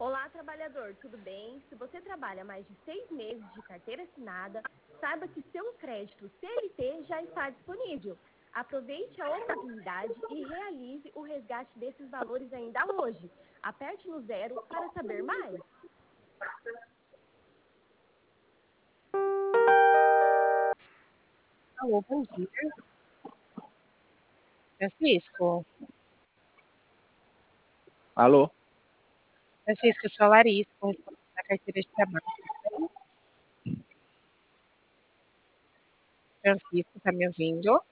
Olá, trabalhador, tudo bem? Se você trabalha mais de 6 meses de carteira assinada, saiba que seu crédito CLT já está disponível. Aproveite a oportunidade e realize o resgate desses valores ainda hoje. Aperte no 0 para saber mais. Alô, bom dia. Francisco, Alô? Francisco, eu sou a Larissa, correspondente da carteira de trabalho. Francisco, tá me ouvindo?